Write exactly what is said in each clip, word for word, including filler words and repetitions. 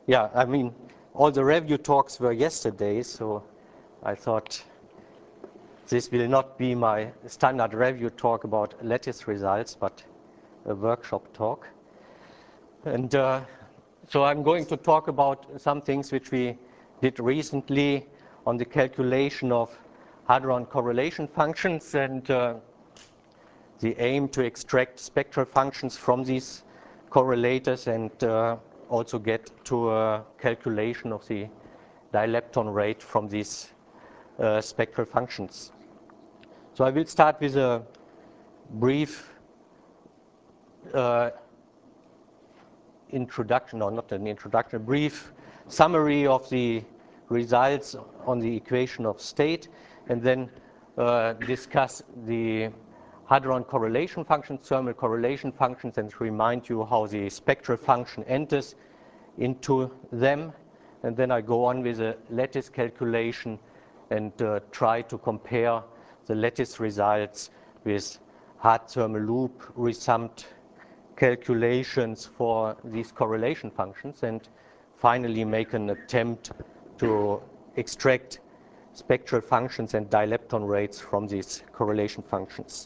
yeah, I mean, all the review talks were yesterday, so I thought this will not be my standard review talk about lattice results, but a workshop talk. And uh, so I'm going to talk about some things which we did recently on the calculation of hadron correlation functions and uh, the aim to extract spectral functions from these correlators and uh, also get to a calculation of the dilepton rate from these uh, spectral functions. So I will start with a brief uh, introduction, or not an introduction, a brief summary of the results on the equation of state, and then uh, discuss the hadron correlation functions, thermal correlation functions, and remind you how the spectral function enters into them. And then I go on with a lattice calculation and uh, try to compare the lattice results with hard thermal loop resummed calculations for these correlation functions, and finally make an attempt to extract spectral functions and dilepton rates from these correlation functions.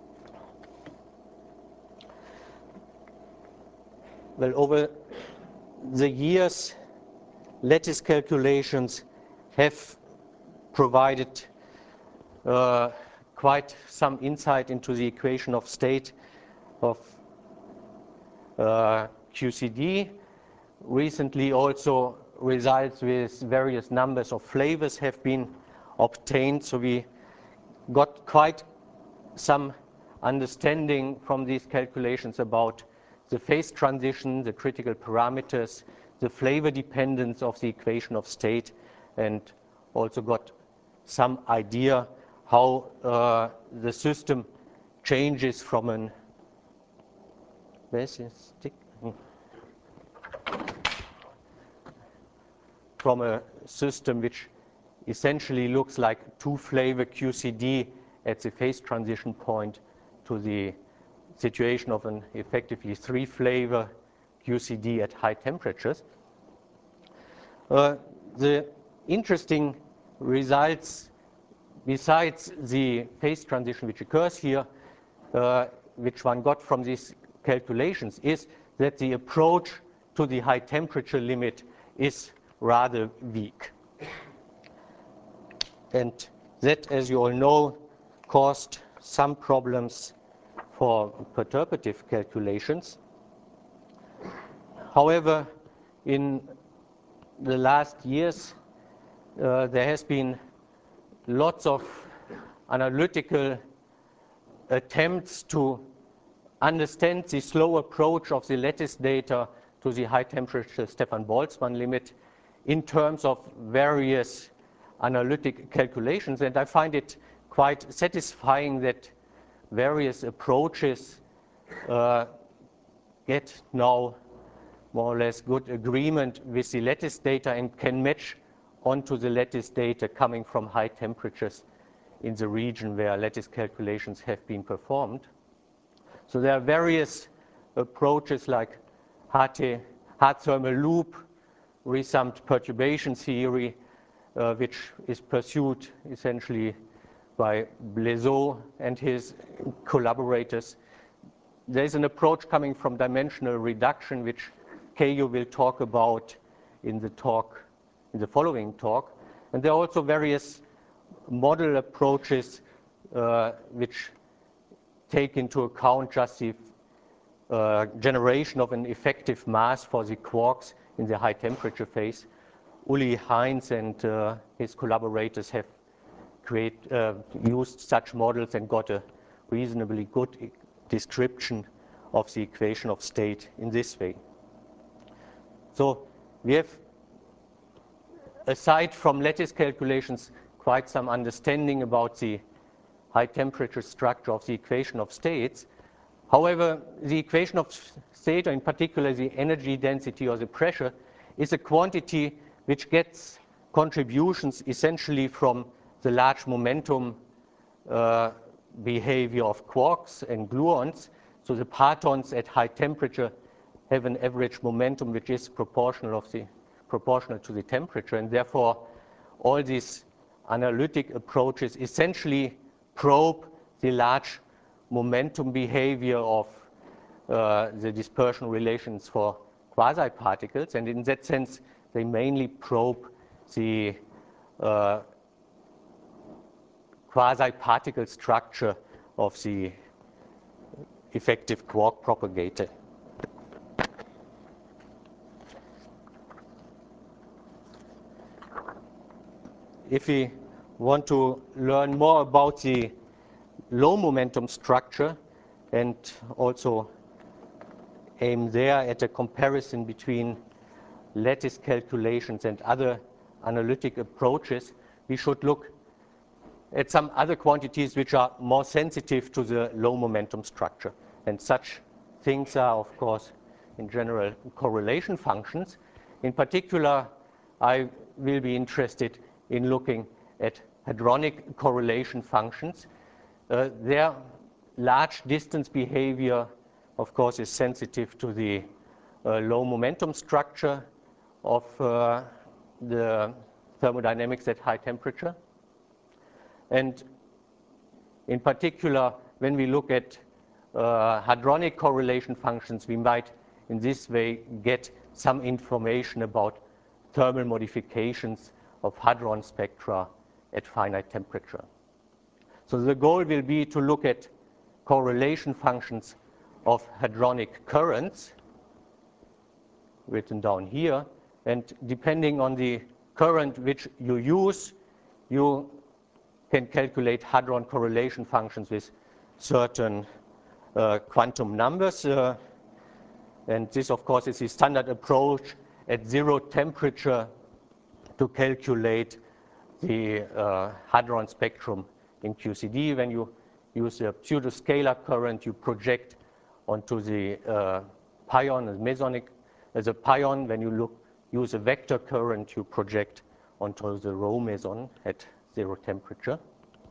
Well, over the years, lattice calculations have provided uh, quite some insight into the equation of state of uh, Q C D. Recently also results with various numbers of flavors have been obtained, so we got quite some understanding from these calculations about the phase transition, the critical parameters, the flavor dependence of the equation of state, and also got some idea how uh, the system changes from an from a system which essentially looks like two-flavor Q C D at the phase transition point to the situation of an effectively three-flavor Q C D at high temperatures. Uh, the interesting results, besides the phase transition which occurs here, uh, which one got from these calculations, is that the approach to the high temperature limit is rather weak. And that, as you all know, caused some problems for perturbative calculations. However, in the last years, uh, there has been lots of analytical attempts to understand the slow approach of the lattice data to the high temperature Stefan Boltzmann limit in terms of various analytic calculations. And I find it quite satisfying that various approaches uh, get now more or less good agreement with the lattice data and can match onto the lattice data coming from high temperatures in the region where lattice calculations have been performed. So there are various approaches like hard thermal loop, resummed perturbation theory, uh, which is pursued essentially by Blaiseau and his collaborators. There's an approach coming from dimensional reduction, which Keiyo will talk about in the talk, in the following talk. And there are also various model approaches uh, which take into account just the uh, generation of an effective mass for the quarks in the high temperature phase. Uli Heinz and uh, his collaborators have create, uh, used such models and got a reasonably good description of the equation of state in this way. So we have, aside from lattice calculations, quite some understanding about the high temperature structure of the equation of states. However, the equation of state, or in particular the energy density or the pressure, is a quantity which gets contributions essentially from the large momentum uh, behavior of quarks and gluons. So the partons at high temperature have an average momentum which is proportional of the proportional to the temperature, and therefore all these analytic approaches essentially probe the large momentum behavior of uh, the dispersion relations for quasi-particles, and in that sense they mainly probe the uh, quasi-particle structure of the effective quark propagator. If we want to learn more about the low momentum structure and also aim there at a comparison between lattice calculations and other analytic approaches, we should look at some other quantities which are more sensitive to the low momentum structure. And such things are, of course, in general, correlation functions. In particular, I will be interested in looking at hadronic correlation functions. Uh, their large distance behavior, of course, is sensitive to the uh, low momentum structure of uh, the thermodynamics at high temperature. And in particular, when we look at uh, hadronic correlation functions, we might in this way get some information about thermal modifications of hadron spectra at finite temperature. So the goal will be to look at correlation functions of hadronic currents, written down here, and depending on the current which you use, you can calculate hadron correlation functions with certain uh, quantum numbers. Uh, and this, of course, is the standard approach at zero temperature to calculate the uh, hadron spectrum in Q C D. When you use a pseudoscalar current, you project onto the uh, pion, the mesonic, as a pion. When you look, use a vector current, you project onto the rho meson at zero temperature.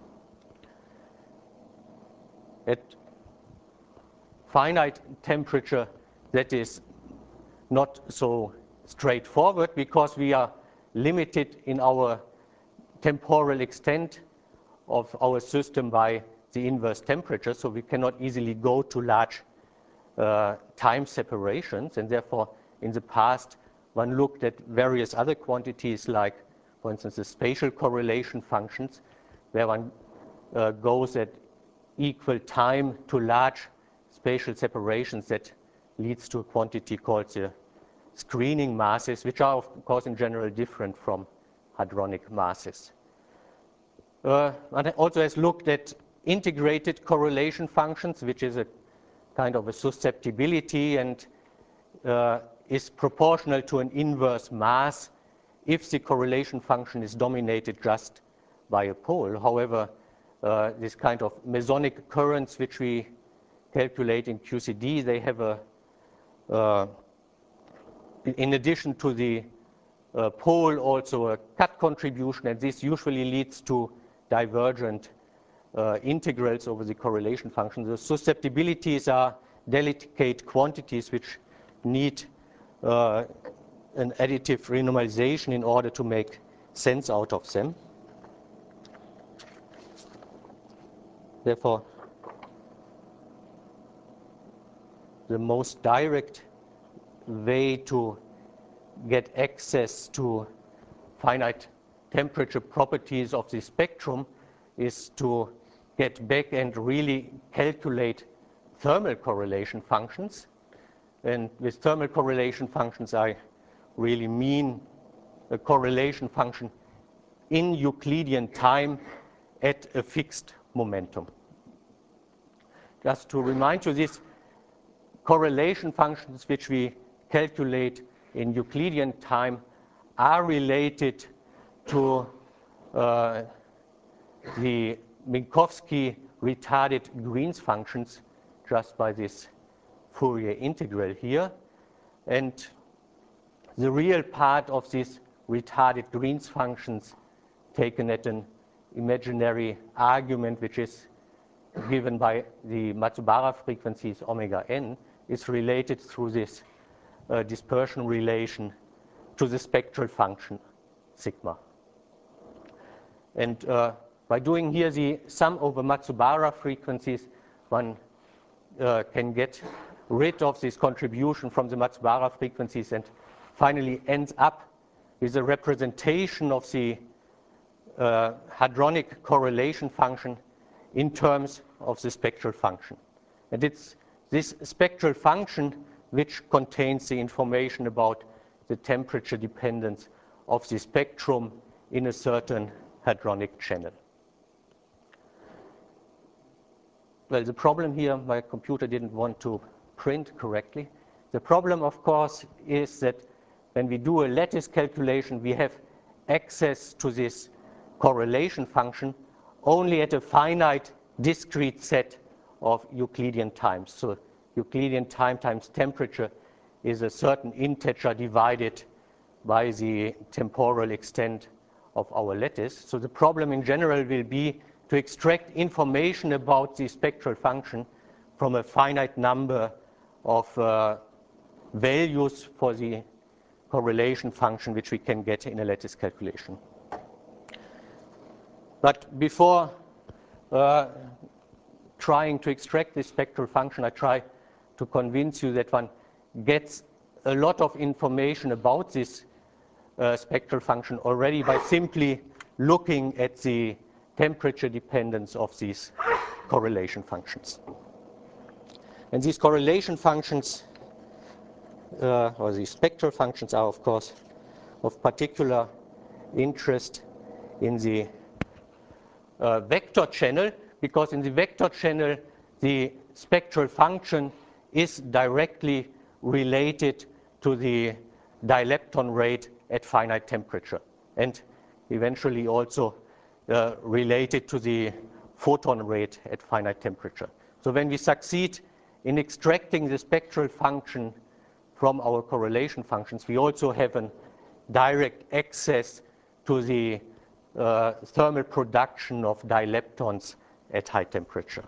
At finite temperature, that is not so straightforward because we are limited in our temporal extent of our system by the inverse temperature, so we cannot easily go to large uh, time separations, and therefore in the past one looked at various other quantities like, for instance, the spatial correlation functions, where one uh, goes at equal time to large spatial separations that leads to a quantity called the screening masses, which are, of course, in general different from hadronic masses. Uh, one also has looked at integrated correlation functions, which is a kind of a susceptibility and uh, is proportional to an inverse mass if the correlation function is dominated just by a pole. However, uh, this kind of mesonic currents which we calculate in Q C D, they have a, uh, in addition to the uh, pole, also a cut contribution, and this usually leads to divergent uh, integrals over the correlation function. The susceptibilities are delicate quantities which need uh, an additive renormalization in order to make sense out of them. Therefore, the most direct way to get access to finite temperature properties of the spectrum is to get back and really calculate thermal correlation functions. And with thermal correlation functions, I really mean a correlation function in Euclidean time at a fixed momentum. Just to remind you, these correlation functions which we calculate in Euclidean time are related to uh, the Minkowski retarded Green's functions just by this Fourier integral here. And the real part of these retarded Green's functions taken at an imaginary argument which is given by the Matsubara frequencies omega n is related through this uh, dispersion relation to the spectral function sigma. And uh, by doing here the sum over Matsubara frequencies, one uh, can get rid of this contribution from the Matsubara frequencies and finally ends up with a representation of the uh, hadronic correlation function in terms of the spectral function. And it's this spectral function which contains the information about the temperature dependence of the spectrum in a certain hadronic channel. Well, the problem here, my computer didn't want to print correctly. The problem, of course, is that when we do a lattice calculation, we have access to this correlation function only at a finite discrete set of Euclidean times. So Euclidean time times temperature is a certain integer divided by the temporal extent of our lattice. So the problem in general will be to extract information about the spectral function from a finite number of uh, values for the correlation function which we can get in a lattice calculation. But before uh, trying to extract this spectral function, I try to convince you that one gets a lot of information about this uh, spectral function already by simply looking at the temperature dependence of these correlation functions. And these correlation functions, uh, or these spectral functions, are of course of particular interest in the uh, vector channel, because in the vector channel the spectral function is directly related to the dilepton rate at finite temperature, and eventually also uh, related to the photon rate at finite temperature. So when we succeed in extracting the spectral function from our correlation functions, we also have a direct access to the uh, thermal production of dileptons at high temperature.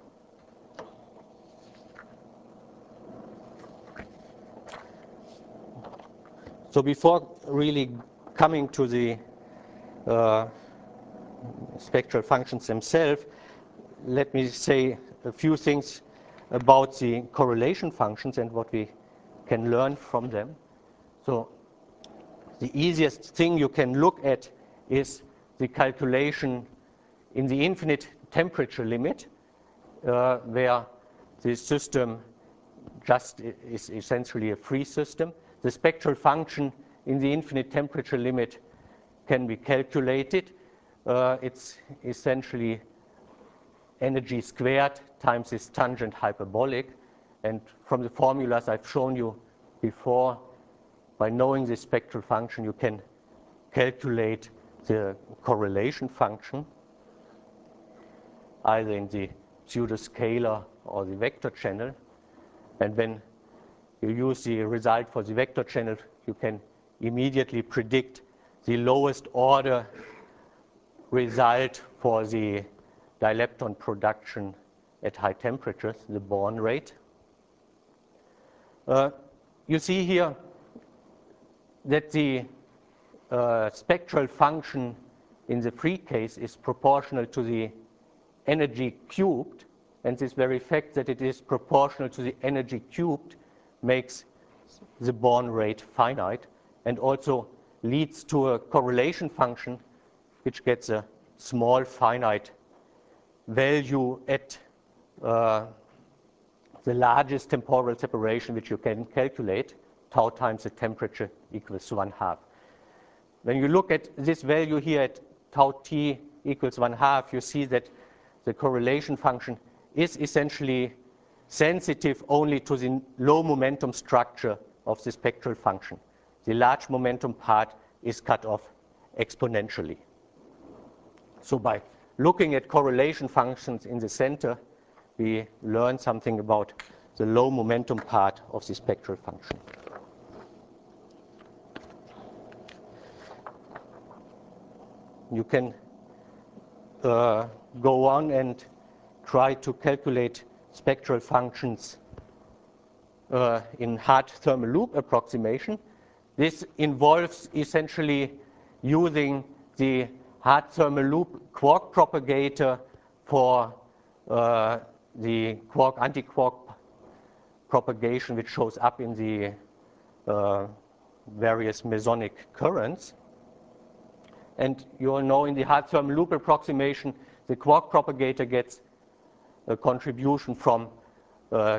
So before really coming to the uh, spectral functions themselves, let me say a few things about the correlation functions and what we can learn from them. So the easiest thing you can look at is the calculation in the infinite temperature limit, uh, where the system just is essentially a free system. The spectral function in the infinite temperature limit can be calculated. Uh, it's essentially energy squared times this tangent hyperbolic. And from the formulas I've shown you before, by knowing the spectral function, you can calculate the correlation function, either in the pseudoscalar or the vector channel. And when you use the result for the vector channel, you can immediately predict the lowest order result for the dilepton production at high temperatures, the Born rate. Uh, you see here that the uh, spectral function in the free case is proportional to the energy cubed, and this very fact that it is proportional to the energy cubed makes the Born rate finite, and also leads to a correlation function which gets a small finite value at uh, the largest temporal separation which you can calculate, tau times the temperature equals one half. When you look at this value here at tau t equals one half, you see that the correlation function is essentially sensitive only to the low momentum structure of the spectral function. The large momentum part is cut off exponentially. So by looking at correlation functions in the center, we learn something about the low momentum part of the spectral function. You can uh, go on and try to calculate spectral functions uh, in hard thermal loop approximation. this involves essentially using the hard thermal loop quark propagator for uh, the quark anti-quark propagation, which shows up in the uh, various mesonic currents. And you all know in the hard thermal loop approximation, the quark propagator gets a contribution from uh,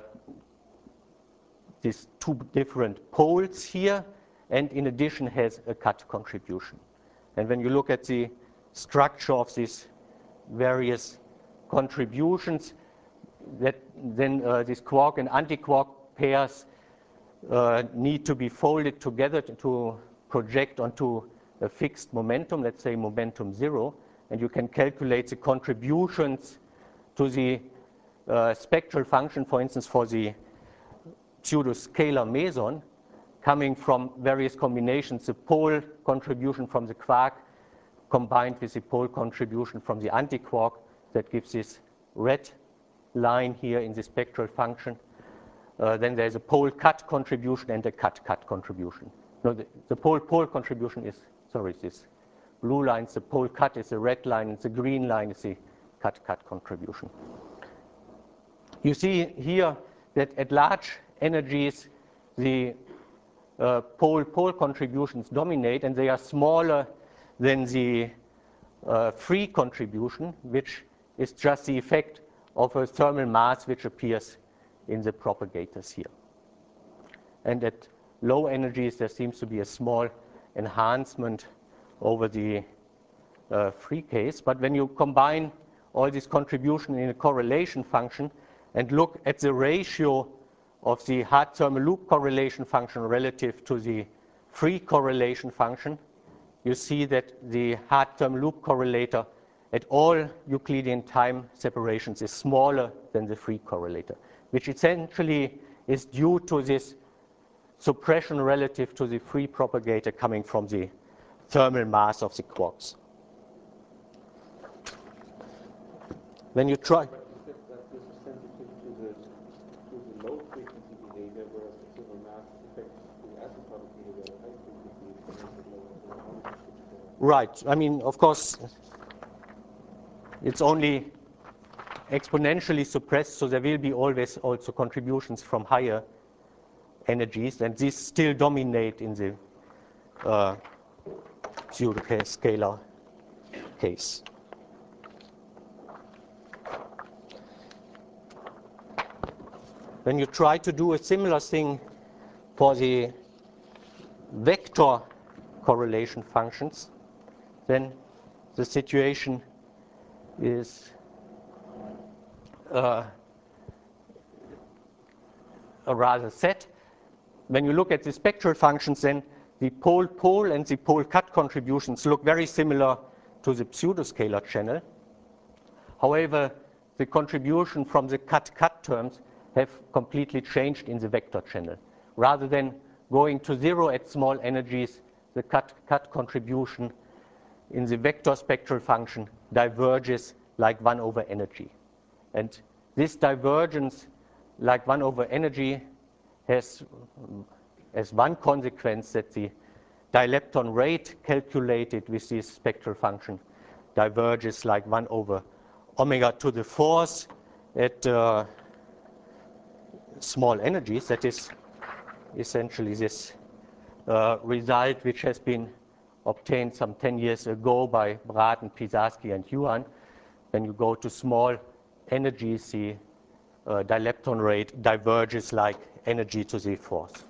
these two different poles here, and in addition has a cut contribution. And when you look at the structure of these various contributions, that then uh, these quark and anti-quark pairs uh, need to be folded together to, to project onto a fixed momentum, let's say momentum zero, and you can calculate the contributions to the uh, spectral function, for instance, for the pseudoscalar meson, coming from various combinations, the pole contribution from the quark combined with the pole contribution from the antiquark, that gives this red line here in the spectral function. Uh, then there's a pole cut contribution and a cut cut contribution. No, the, the pole pole contribution is, sorry, this blue line, the pole cut is the red line, and the green line is the cut cut contribution. You see here that at large energies, the uh, pole pole contributions dominate, and they are smaller than the uh, free contribution, which is just the effect of a thermal mass which appears in the propagators here. And at low energies, there seems to be a small enhancement over the uh, free case. But when you combine all these contributions in a correlation function and look at the ratio of the hard thermal loop correlation function relative to the free correlation function, you see that the hard thermal loop correlator at all Euclidean time separations is smaller than the free correlator, which essentially is due to this suppression relative to the free propagator coming from the thermal mass of the quarks. When you try... But you said that this is sensitive to the, to the low frequency behavior, whereas the thermal mass affects the acid propagator at high frequency, so makes it lower. So how would you switch to that? Right. I mean, of course, it's only exponentially suppressed, so there will be always also contributions from higher energies, and these still dominate in the uh, pseudoscalar case. When you try to do a similar thing for the vector correlation functions, then the situation is uh, a rather set. When you look at the spectral functions, then the pole-pole and the pole-cut contributions look very similar to the pseudoscalar channel. However, the contribution from the cut-cut terms have completely changed in the vector channel. Rather than going to zero at small energies, the cut-cut contribution in the vector spectral function diverges like one over energy. And this divergence like one over energy has as one consequence that the dilepton rate calculated with this spectral function diverges like one over omega to the fourth at uh, small energies. That is essentially this uh, result which has been obtained some ten years ago by Braten, Pisarsky, and Yuan. When you go to small energies, the uh, dilepton rate diverges like energy to the fourth.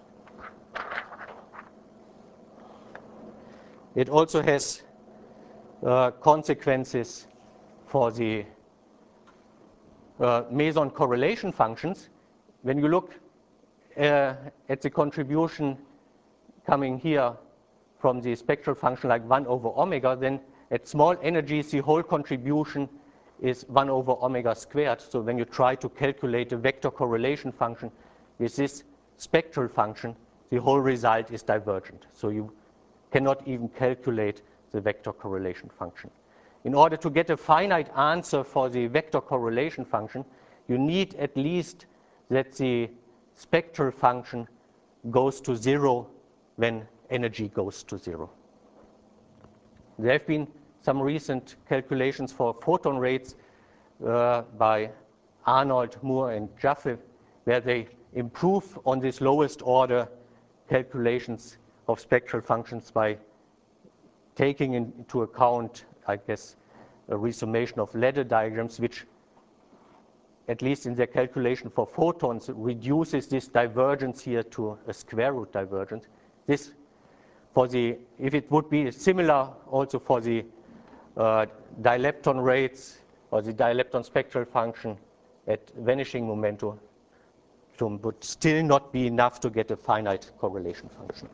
It also has uh, consequences for the uh, meson correlation functions. When you look uh, at the contribution coming here from the spectral function like one over omega, then at small energies the whole contribution is one over omega squared. So when you try to calculate a vector correlation function with this spectral function, the whole result is divergent. So you cannot even calculate the vector correlation function. In order to get a finite answer for the vector correlation function, you need at least that the spectral function goes to zero when energy goes to zero. There have been some recent calculations for photon rates uh, by Arnold, Moore, and Jaffe, where they improve on this lowest order calculations of spectral functions by taking into account, I guess, a resummation of ladder diagrams, which, at least in their calculation for photons, reduces this divergence here to a square root divergence. This, for the, if it would be similar also for the uh, dilepton rates or the dilepton spectral function at vanishing momentum, would still not be enough to get a finite correlation function.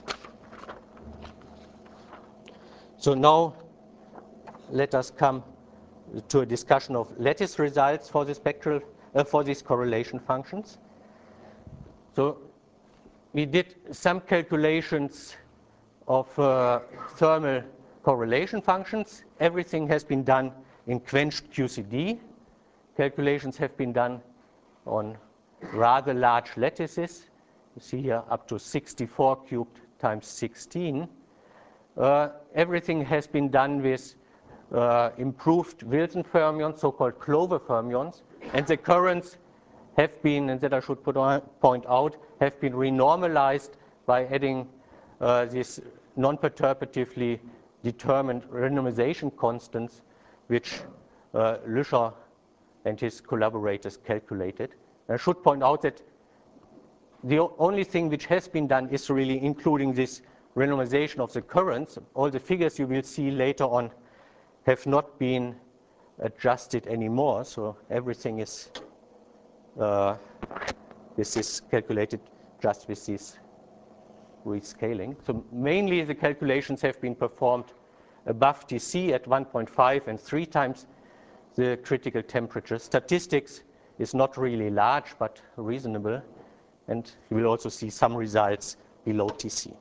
So now let us come to a discussion of lattice results for the spectral, uh, for these correlation functions. So we did some calculations of uh, thermal correlation functions. Everything has been done in quenched Q C D. Calculations have been done on rather large lattices. You see here up to sixty-four cubed times sixteen. Uh, everything has been done with uh, improved Wilson fermions, so-called Clover fermions, and the currents have been, and that I should put on, point out, have been renormalized by adding uh, these non-perturbatively determined renormalization constants, which uh, Lüscher and his collaborators calculated. And I should point out that the only thing which has been done is really including this renormalization of the currents. All the figures you will see later on have not been adjusted anymore, so everything is uh, this is calculated just with this rescaling. So mainly the calculations have been performed above T C at one point five and three times the critical temperature. Statistics is not really large, but reasonable. And you will also see some results below T C.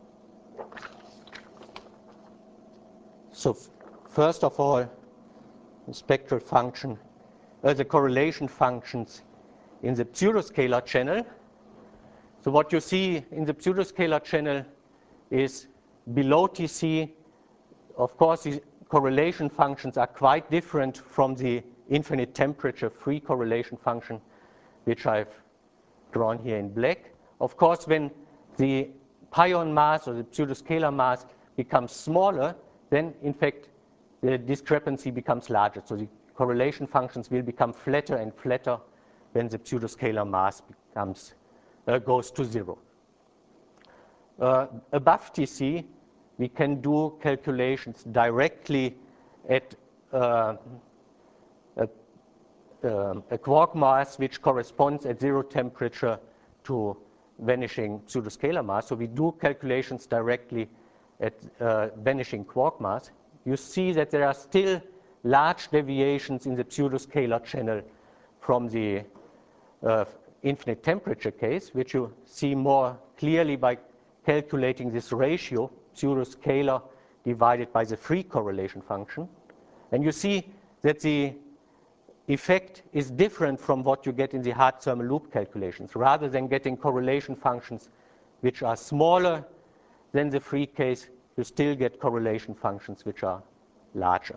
So first of all, the spectral function, uh, the correlation functions in the pseudoscalar channel. So what you see in the pseudoscalar channel is below T C, of course, the correlation functions are quite different from the infinite temperature free correlation function, which I've drawn here in black. Of course, when the pion mass or the pseudoscalar mass becomes smaller, then in fact the discrepancy becomes larger. So the correlation functions will become flatter and flatter when the pseudoscalar mass becomes, uh, goes to zero. Uh, above T C, we can do calculations directly at uh, a, uh, a quark mass which corresponds at zero temperature to vanishing pseudoscalar mass. So we do calculations directly at uh, vanishing quark mass. You see that there are still large deviations in the pseudoscalar channel from the uh, infinite temperature case, which you see more clearly by calculating this ratio, pseudoscalar divided by the free correlation function. And you see that the effect is different from what you get in the hard thermal loop calculations. Rather than getting correlation functions which are smaller than the free case, you still get correlation functions which are larger.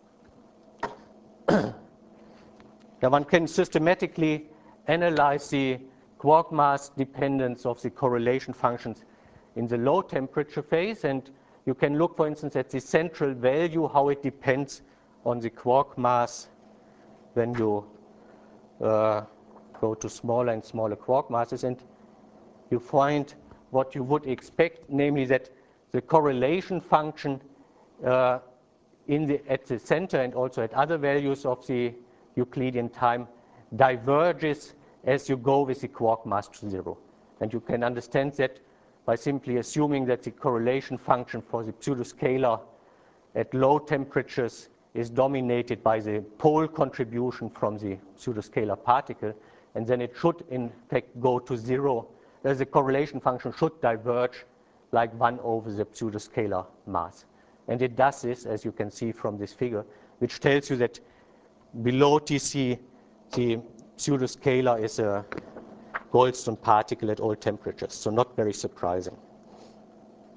Now one can systematically analyze the quark mass dependence of the correlation functions in the low temperature phase, and you can look, for instance, at the central value, how it depends on the quark mass when you uh, go to smaller and smaller quark masses, and you find what you would expect, namely that the correlation function uh, in the, at the center and also at other values of the Euclidean time diverges as you go with the quark mass to zero. And you can understand that by simply assuming that the correlation function for the pseudoscalar at low temperatures is dominated by the pole contribution from the pseudoscalar particle, and then it should in fact go to zero. As the correlation function should diverge like one over the pseudoscalar mass. And it does this, as you can see from this figure, which tells you that below T C, the pseudoscalar is a Goldstone particle at all temperatures, so not very surprising.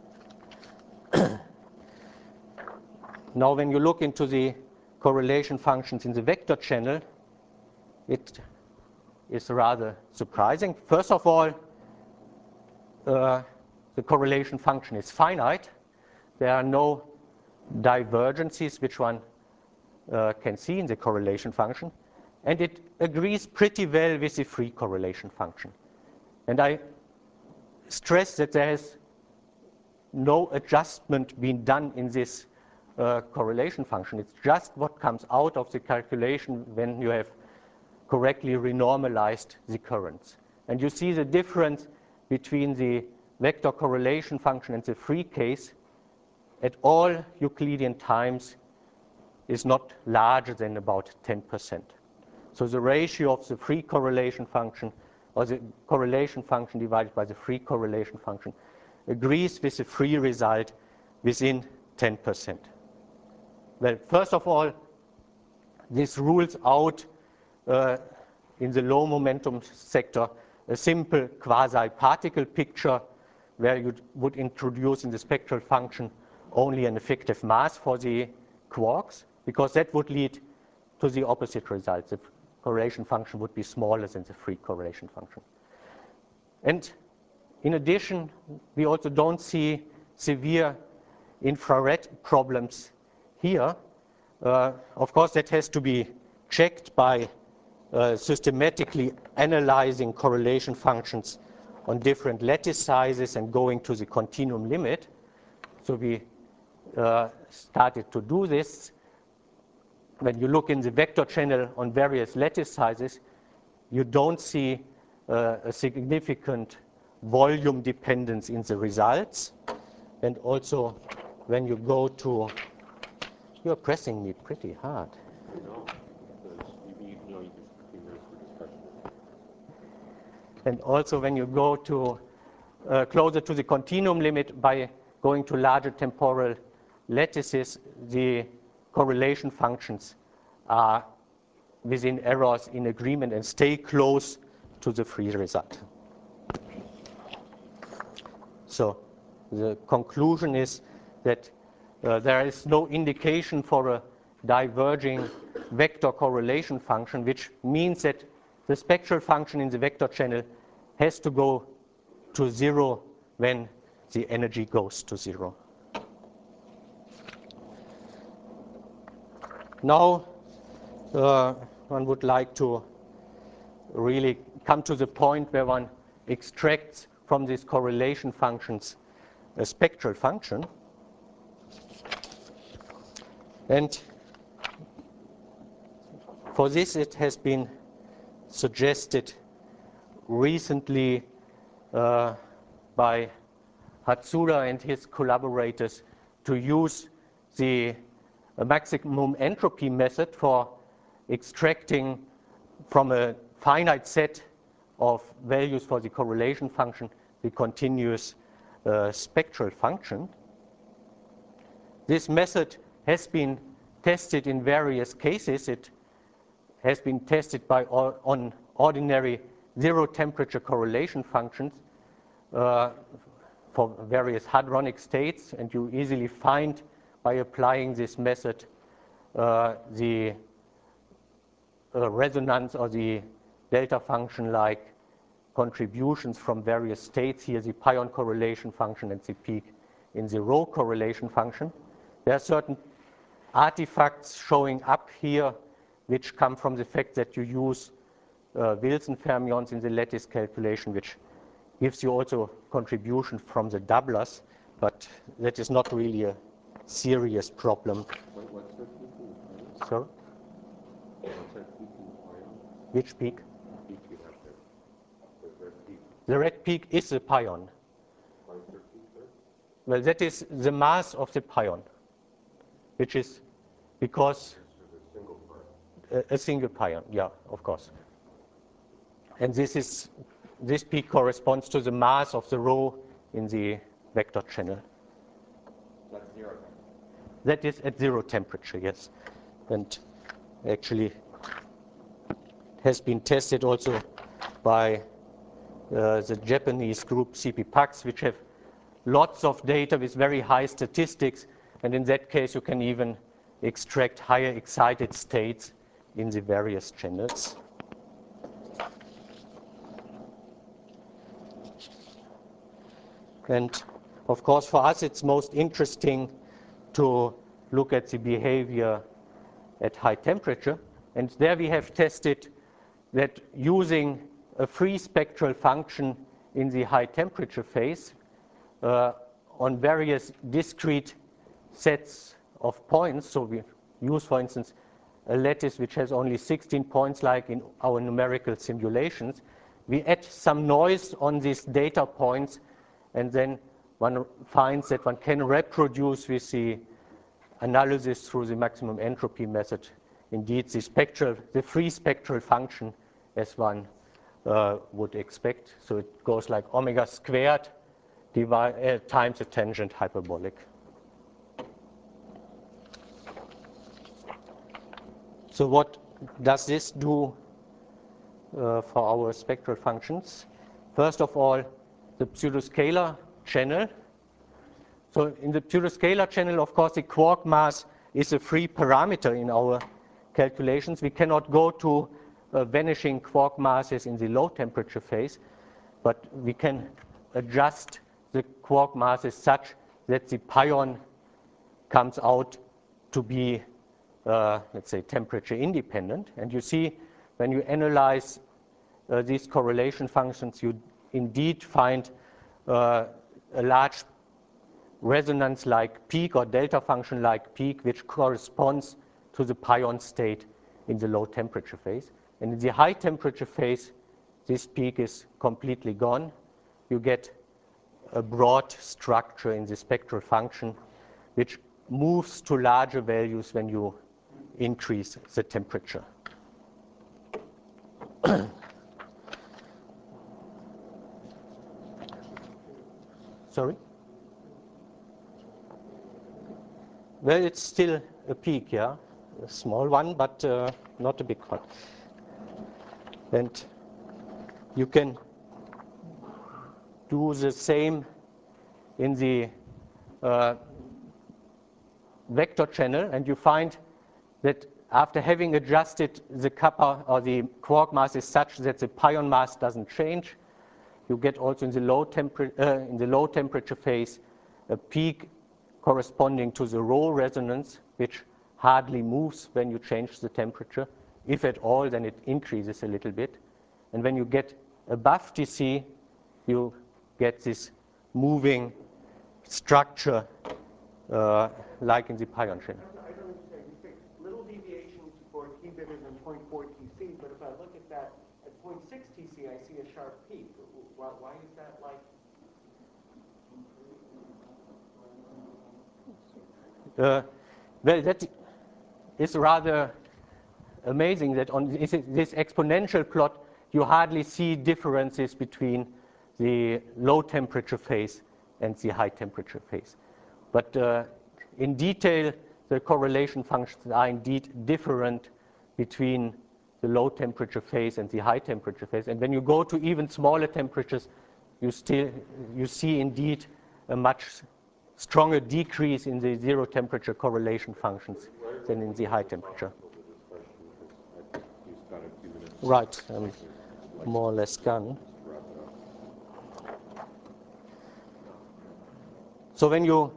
Now when you look into the correlation functions in the vector channel, it is rather surprising. First of all, uh, the correlation function is finite. There are no divergences which one uh, can see in the correlation function. And it agrees pretty well with the free correlation function. And I stress that there has no adjustment been done in this uh, correlation function. It's just what comes out of the calculation when you have correctly renormalized the currents. And you see the difference between the vector correlation function and the free case at all Euclidean times is not larger than about ten percent. So the ratio of the free correlation function, or the correlation function divided by the free correlation function, agrees with the free result within ten percent. Well, first of all, this rules out uh, in the low momentum sector a simple quasi-particle picture where you would introduce in the spectral function only an effective mass for the quarks, because that would lead to the opposite result. The correlation function would be smaller than the free correlation function. And in addition, we also don't see severe infrared problems here. Uh, of course, that has to be checked by uh, systematically analyzing correlation functions on different lattice sizes and going to the continuum limit. So we uh, started to do this. When you look in the vector channel on various lattice sizes, you don't see uh, a significant volume dependence in the results. And also, when you go to, you're pressing me pretty hard. No, because you, you know, you just fifteen minutes for discussion. And also, when you go to uh, closer to the continuum limit by going to larger temporal lattices, the correlation functions are within errors in agreement and stay close to the free result. So the conclusion is that uh, there is no indication for a diverging vector correlation function, which means that the spectral function in the vector channel has to go to zero when the energy goes to zero. Now, uh, one would like to really come to the point where one extracts from these correlation functions a spectral function. And for this, it has been suggested recently uh, by Hatsura and his collaborators to use the maximum entropy method for extracting from a finite set of values for the correlation function the continuous uh, spectral function. This method has been tested in various cases. It has been tested by or, on ordinary zero temperature correlation functions uh, for various hadronic states, and you easily find by applying this method uh, the uh, resonance or the delta function like contributions from various states. Here the pion correlation function and the peak in the rho correlation function. There are certain artifacts showing up here which come from the fact that you use uh, Wilson fermions in the lattice calculation, which gives you also contribution from the doublers, but that is not really a serious problem. What, what's that peak in the pion? So, What's that peak in the pion? which peak? Peak you have there. The red peak. The red peak is the pion. five thirteen, sir? Well, that is the mass of the pion, which is because This is a single part. a, a single pion, yeah, of course. And this is this peak corresponds to the mass of the rho in the vector channel. That's zero. That is at zero temperature, yes. And actually has been tested also by uh, the Japanese group C P PAX, which have lots of data with very high statistics. And in that case, you can even extract higher excited states in the various channels. And of course, for us, it's most interesting to look at the behavior at high temperature. And there we have tested that using a free spectral function in the high temperature phase uh, on various discrete sets of points. So we use, for instance, a lattice which has only sixteen points like in our numerical simulations. We add some noise on these data points, and then one finds that one can reproduce with the analysis through the maximum entropy method indeed the spectral, the free spectral function as one uh, would expect. So it goes like omega squared divide, uh, times the tangent hyperbolic. So what does this do uh, for our spectral functions? First of all, the pseudoscalar channel. So in the pseudoscalar channel, of course, the quark mass is a free parameter in our calculations. We cannot go to uh, vanishing quark masses in the low temperature phase, but we can adjust the quark masses such that the pion comes out to be, uh, let's say, temperature independent. And you see, when you analyze uh, these correlation functions, you indeed find uh, a large resonance-like peak or delta function-like peak, which corresponds to the pion state in the low temperature phase. And in the high temperature phase, this peak is completely gone. You get a broad structure in the spectral function, which moves to larger values when you increase the temperature. Sorry? Well, it's still a peak, yeah, a small one, but uh, not a big one. And you can do the same in the uh, vector channel, and you find that after having adjusted the kappa or the quark mass is such that the pion mass doesn't change, you get also in the low temper uh, in the low temperature phase a peak corresponding to the rho resonance, which hardly moves when you change the temperature. If at all, then it increases a little bit. And when you get above T C, you get this moving structure uh, like in the pion channel. I don't understand. You say little deviations for T bigger than zero point four T C, but if I look at that at zero point six T C, I see a sharp peak. Why, why is that like? Uh, well, that is rather amazing that on this, this exponential plot, you hardly see differences between the low temperature phase and the high temperature phase. But uh, in detail, the correlation functions are indeed different between the low temperature phase and the high temperature phase. And when you go to even smaller temperatures, you still you see indeed a much stronger decrease in the zero temperature correlation functions than in the high temperature. Right, um, more or less gone. So when you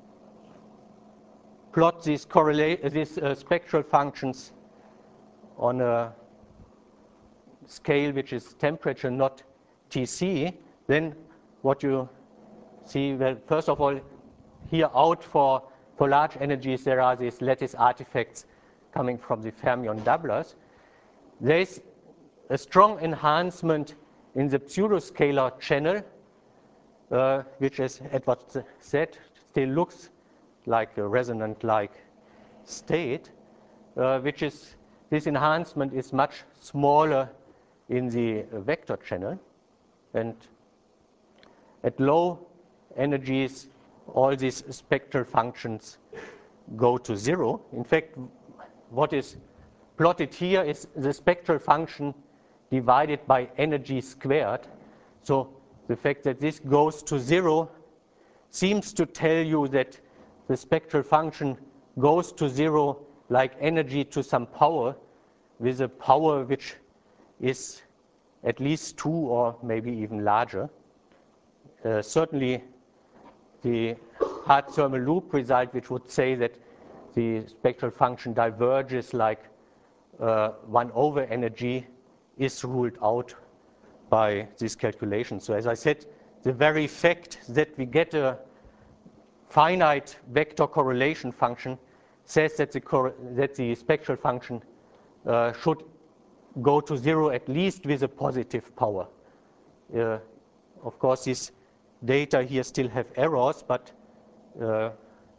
plot these correlate these uh, spectral functions on a scale which is temperature, not T C, then what you see, well, first of all, here out for, for large energies, there are these lattice artifacts coming from the fermion doublers. There is a strong enhancement in the pseudoscalar channel, uh, which, as Edward said, still looks like a resonant-like state, uh, which is, this enhancement is much smaller in the vector channel. And at low energies, all these spectral functions go to zero. In fact, what is plotted here is the spectral function divided by energy squared. So the fact that this goes to zero seems to tell you that the spectral function goes to zero like energy to some power, with a power which is at least two or maybe even larger. Uh, certainly the hard thermal loop result, which would say that the spectral function diverges like uh, one over energy, is ruled out by this calculation. So as I said, the very fact that we get a finite vector correlation function says that the, that the spectral function uh, should go to zero at least with a positive power. Uh, of course, these data here still have errors, but uh,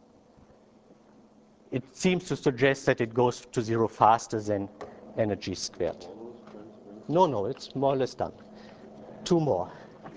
it seems to suggest that it goes to zero faster than energy squared. No, no, it's more or less done. Two more.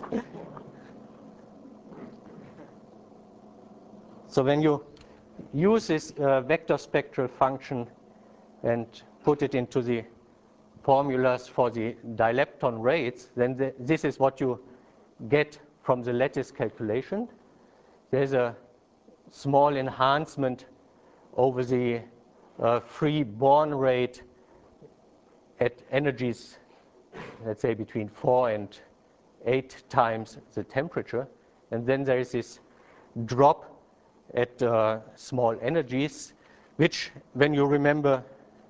So when you use this uh, vector spectral function and put it into the formulas for the dilepton rates, then the, this is what you get from the lattice calculation. There's a small enhancement over the uh, free Born rate at energies, let's say between four and eight times the temperature. And then there is this drop at uh, small energies, which, when you remember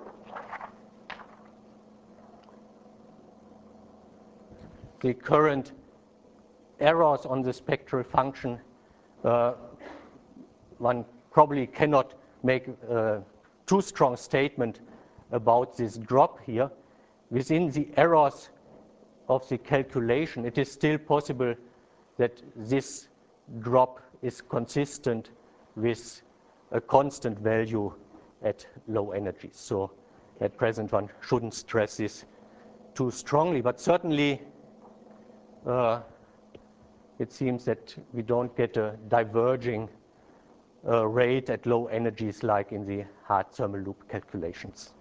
the current errors on the spectral function, uh, one probably cannot make a too strong statement about this drop here. Within the errors of the calculation, it is still possible that this drop is consistent with a constant value at low energies. So at present, one shouldn't stress this too strongly, but certainly uh, it seems that we don't get a diverging uh, rate at low energies like in the hard thermal loop calculations.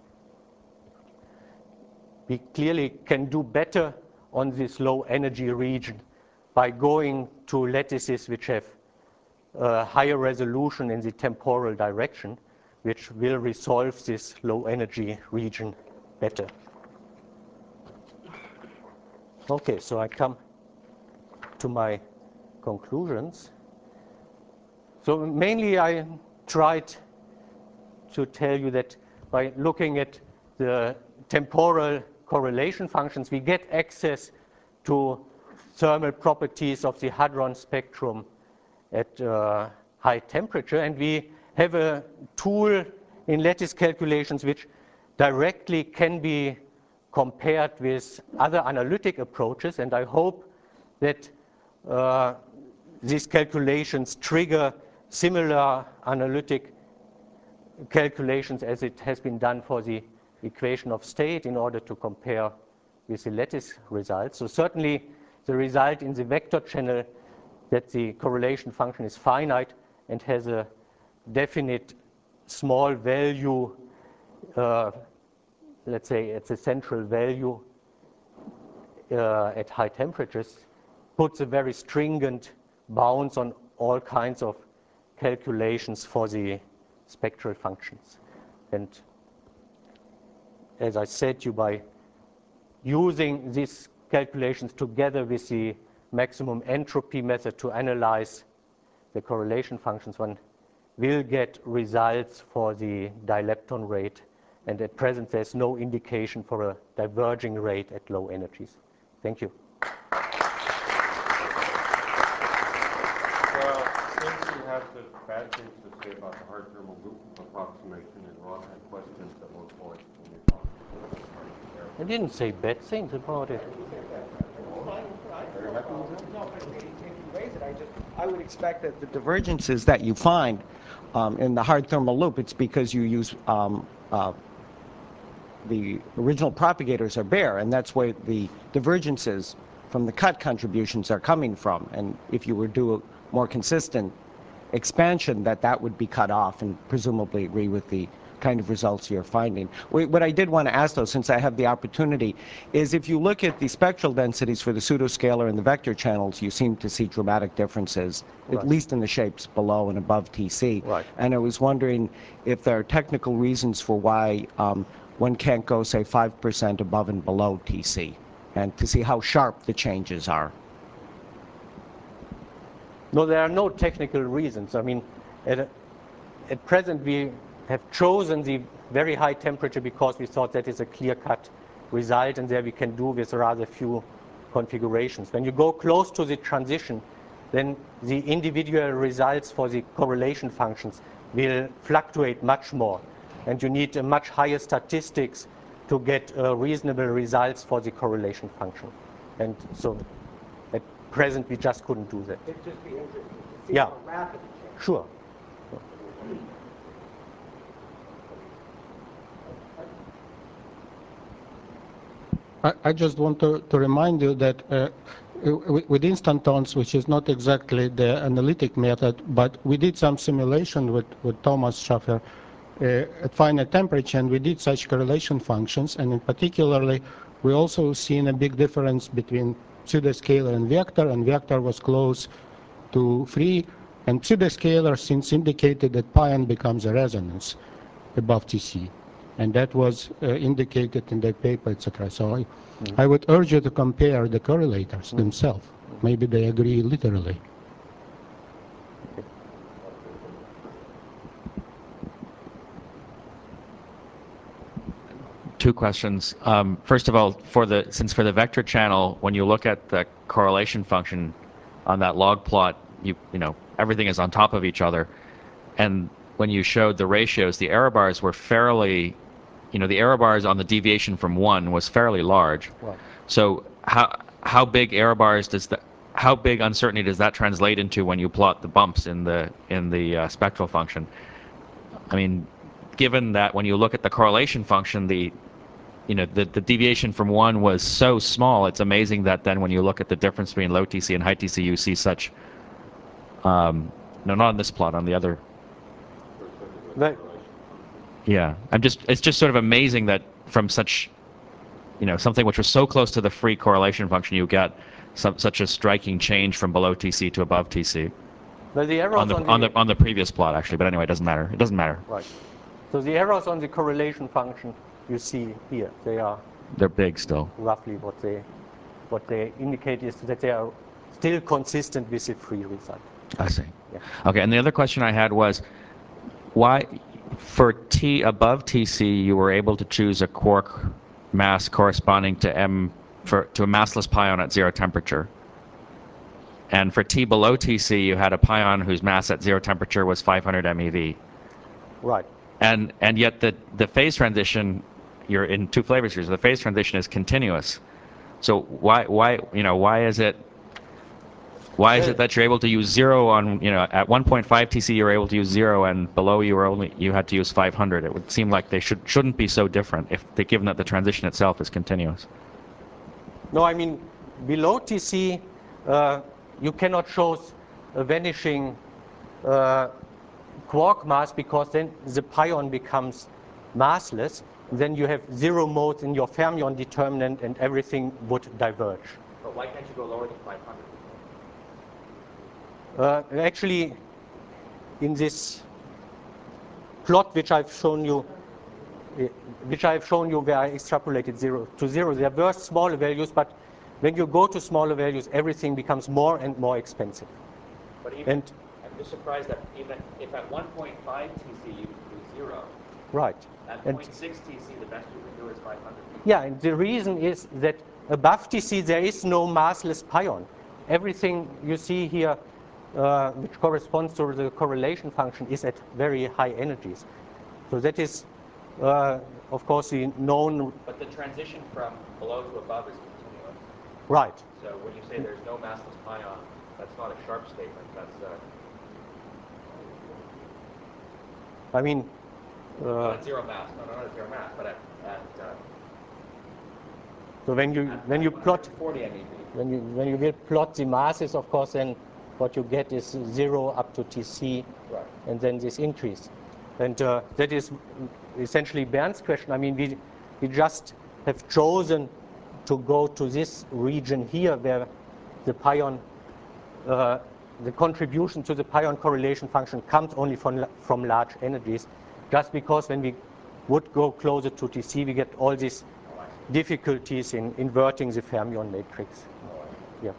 We clearly can do better on this low energy region by going to lattices which have uh, higher resolution in the temporal direction, which will resolve this low energy region better. Okay, so I come to my conclusions. So mainly I tried to tell you that by looking at the temporal correlation functions, we get access to thermal properties of the hadron spectrum at uh, high temperature, and we have a tool in lattice calculations which directly can be compared with other analytic approaches, and I hope that uh, these calculations trigger similar analytic calculations as it has been done for the equation of state in order to compare with the lattice results. So certainly the result in the vector channel that the correlation function is finite and has a definite small value, uh, let's say it's a central value uh, at high temperatures, puts a very stringent bounds on all kinds of calculations for the spectral functions. And as I said to you, by using these calculations together with the maximum entropy method to analyze the correlation functions, one will get results for the dilepton rate. And at present, there's no indication for a diverging rate at low energies. Thank you. Well, since you have such bad things to say about the hard thermal loop approximation, and Ron had questions that were voiced when you talked about I didn't say bad things about it. Are you happy with it? No, but if you raise it, I just, I would expect that the divergences that you find um, in the hard thermal loop, it's because you use um, uh, the original propagators are bare, and that's where the divergences from the cut contributions are coming from. And if you were to do a more consistent expansion, that that would be cut off and presumably agree with the kind of results you're finding. Wh- What I did want to ask, though, since I have the opportunity, is if you look at the spectral densities for the pseudoscalar and the vector channels, you seem to see dramatic differences, Right. at least in the shapes below and above T C. Right. And I was wondering if there are technical reasons for why um, one can't go, say, five percent above and below T C, and to see how sharp the changes are. No, there are no technical reasons. I mean, at, at present we have chosen the very high temperature because we thought that is a clear-cut result, and there we can do with rather few configurations. When you go close to the transition, then the individual results for the correlation functions will fluctuate much more, and you need a much higher statistics to get uh, reasonable results for the correlation function. And so at present we just couldn't do that. It'd just be interesting to see Yeah. how rapid it changes. Sure. I, I just want to, to remind you that uh, w- with instantons, which is not exactly the analytic method, but we did some simulation with, with Thomas Schaffer uh, at finite temperature, and we did such correlation functions, and in particularly, we also seen a big difference between pseudoscalar and vector, and vector was close to free, and pseudoscalar since indicated that pion becomes a resonance above T C. And that was uh, indicated in that paper, et cetera. So I, Mm. I would urge you to compare the correlators Mm. themselves. Maybe they agree literally. Two questions. Um, first of all, for the since for the vector channel, when you look at the correlation function on that log plot, you you know everything is on top of each other, and when you showed the ratios, the error bars were fairly, you know, the error bars on the deviation from one was fairly large. Right. So how how big error bars does that? How big uncertainty does that translate into when you plot the bumps in the in the uh, spectral function? I mean, given that when you look at the correlation function, the you know the, the deviation from one was so small, it's amazing that then when you look at the difference between low T C and high T C, you see such. Um, no, not on this plot, on the other. Well, Yeah, I'm just. It's just sort of amazing that from such, you know, something which was so close to the free correlation function, you get some, such a striking change from below T C to above T C well, the errors on the, on the, on the on the previous plot actually. But anyway, it doesn't matter. It doesn't matter. right. So the errors on the correlation function you see here, they are They're big still. roughly what they what they indicate is that they are still consistent with the free result. I see. Yeah. Okay, and the other question I had was, why, for T above T C, you were able to choose a quark mass corresponding to M for to a massless pion at zero temperature, and for T below T C, you had a pion whose mass at zero temperature was five hundred MeV, Right. and and yet the the phase transition, you're in two flavor series. The phase transition is continuous. So why why you know why is it? Why is it that you're able to use zero on, you know, at one point five T C you were able to use zero, and below you were only you had to use five hundred? It would seem like they should shouldn't be so different if they, given that the transition itself is continuous. No, I mean below T C, uh, you cannot show a vanishing uh, quark mass because then the pion becomes massless. Then you have zero modes in your fermion determinant, and everything would diverge. But why can't you go lower than five hundred? Uh, actually, in this plot which I've shown you, uh, which I've shown you where I extrapolated zero to zero, there were smaller values, but when you go to smaller values, everything becomes more and more expensive. But even, And I'm just surprised that even if at one point five T C you can do zero, right. at And point six T C the best you can do is five hundred. yeah, and the reason is that above T C there is no massless pion. Everything you see here, uh, which corresponds to the correlation function, is at very high energies. So that is, uh, of course, the known. But the transition from below to above is continuous. Right. So when you say there's no massless pion, that's not a sharp statement. That's uh, I mean, not uh, at zero mass. No, no, not at zero mass, but at at uh, so when you at, when at you plot forty MeV. when you when you will plot the masses, of course, then what you get is zero up to T C, Right. and then this increase. And uh, that is essentially Bernd's question. I mean, we, we just have chosen to go to this region here where the pion, uh, the contribution to the pion correlation function comes only from, from large energies, just because when we would go closer to T C, we get all these difficulties in inverting the fermion matrix. Yeah.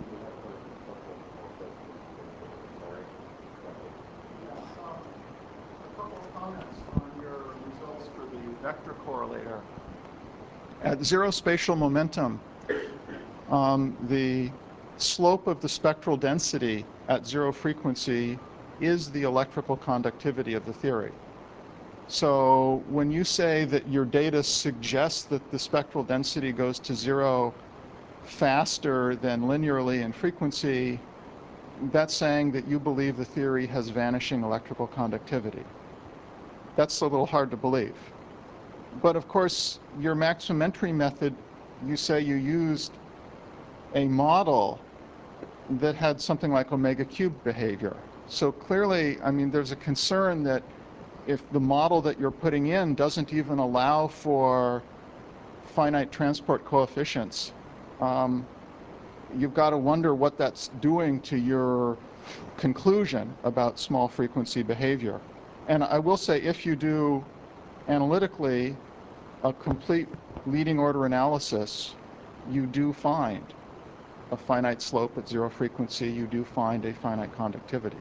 Vector correlator. At zero spatial momentum, um, the slope of the spectral density at zero frequency is the electrical conductivity of the theory. So when you say that your data suggests that the spectral density goes to zero faster than linearly in frequency, that's saying that you believe the theory has vanishing electrical conductivity. That's a little hard to believe. But of course, your maximum entry method, you say you used a model that had something like omega cubed behavior. So clearly, I mean, there's a concern that if the model that you're putting in doesn't even allow for finite transport coefficients, um, you've got to wonder what that's doing to your conclusion about small frequency behavior. And I will say, if you do analytically a complete leading order analysis, you do find a finite slope at zero frequency, you do find a finite conductivity.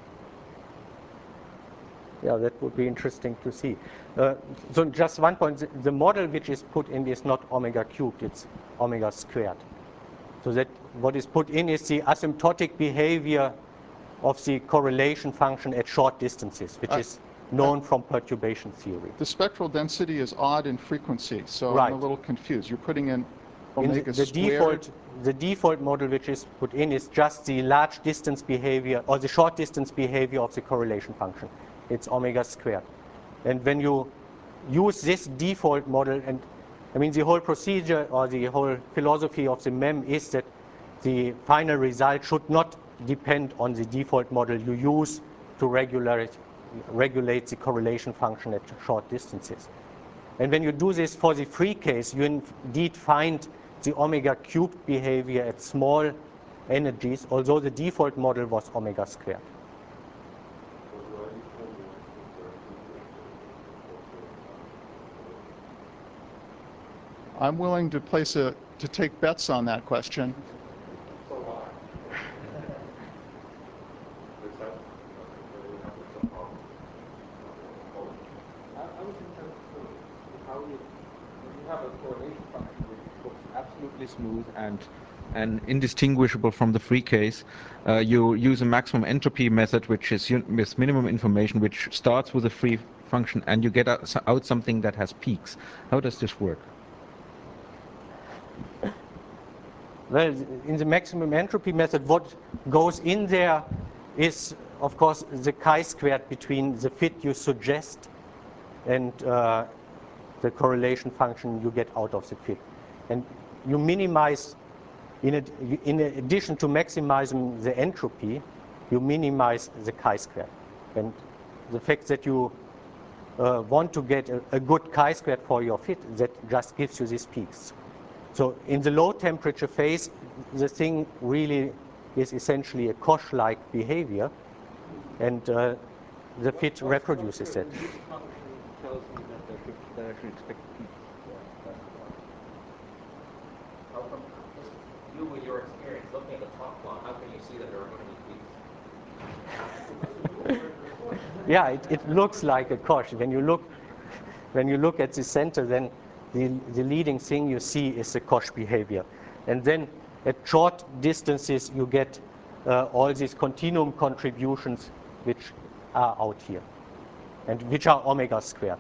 Yeah, that would be interesting to see. Uh, so just one point, the, the model which is put in is not omega cubed, it's omega squared. So that what is put in is the asymptotic behavior of the correlation function at short distances, which uh, is known uh, from perturbation theory. The spectral density is odd in frequency, so right. I'm a little confused. You're putting in omega in the, the squared? Default, the default model which is put in is just the large distance behavior, or the short distance behavior of the correlation function. It's omega squared. And when you use this default model, and I mean the whole procedure or the whole philosophy of the M E M is that the final result should not depend on the default model you use to regulate, regulate the correlation function at short distances. And when you do this for the free case, you indeed find the omega cubed behavior at small energies, although the default model was omega squared. I'm willing to place a to take bets on that question. Have a correlation function which looks absolutely smooth and and indistinguishable from the free case. Uh, you use a maximum entropy method, which is with minimum information, which starts with a free function, and you get out, out something that has peaks. How does this work? Well, in the maximum entropy method, what goes in there is, of course, the chi-squared between the fit you suggest and uh, the correlation function you get out of the fit. And you minimize, in, ad in addition to maximizing the entropy, you minimize the chi-squared. And the fact that you uh, want to get a, a good chi-squared for your fit, that just gives you these peaks. So in the low temperature phase, the thing really is essentially a Koch-like behavior, and uh, the fit reproduces it. Tells me that I should, that I should expect peaks. How come, just you with your experience, looking at the top plot, how can you see that there are going to be peaks? Yeah, it, it looks like a Koch. When you look, when you look at the center, then the, the leading thing you see is the Koch behavior. And then at short distances, you get uh, all these continuum contributions which are out here, and which are omega squared.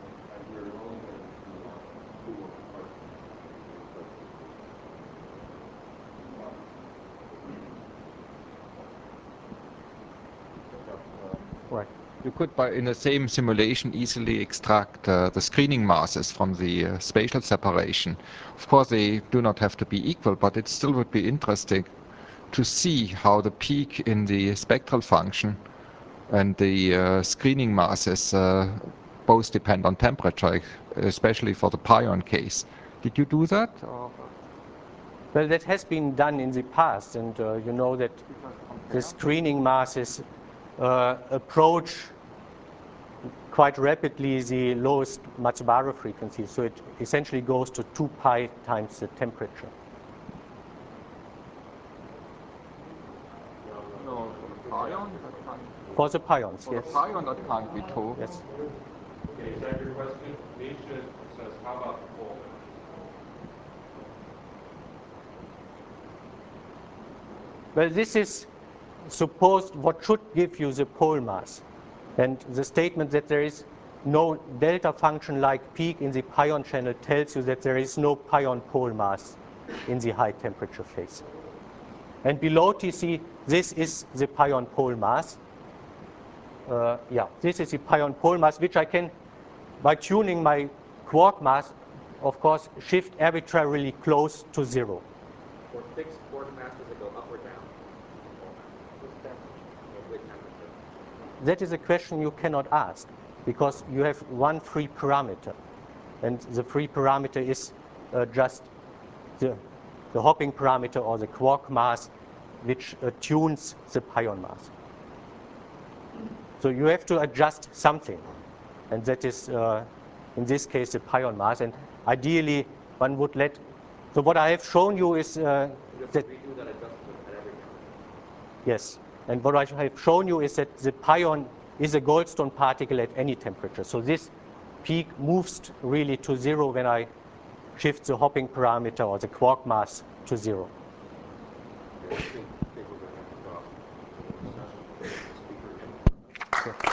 Right. You could, by in the same simulation, easily extract uh, the screening masses from the uh, spatial separation. Of course, they do not have to be equal, but it still would be interesting to see how the peak in the spectral function and the uh, screening masses uh, both depend on temperature, especially for the pion case. Did you do that? Or? Well, that has been done in the past, and uh, you know that the screening masses uh, approach quite rapidly the lowest Matsubara frequency, so it essentially goes to two pi times the temperature. No, for the pion, For the pions, for yes. the pion, that can't be two. Yes. Okay, is that your question? Misha says, how about the pole? Well, this is supposed what should give you the pole mass. And the statement that there is no delta function like peak in the pion channel tells you that there is no pion pole mass in the high temperature phase. And below T C, this is the pion pole mass. Uh, yeah, this is the pion pole mass, which I can, by tuning my quark mass, of course, shift arbitrarily close to zero. For fixed quark mass, does it go up or down? That is a question you cannot ask, because you have one free parameter. And the free parameter is uh, just the, the hopping parameter or the quark mass, which uh, tunes the pion mass. So you have to adjust something. And that is, uh, in this case, the pion mass. And ideally, one would let, so what I have shown you is uh, that, Redo that adjustment at every time. yes. And what I have shown you is that the pion is a Goldstone particle at any temperature. So this peak moves really to zero when I shift the hopping parameter or the quark mass to zero. I think, I think we're going to have to stop the session. Speaker again. Okay.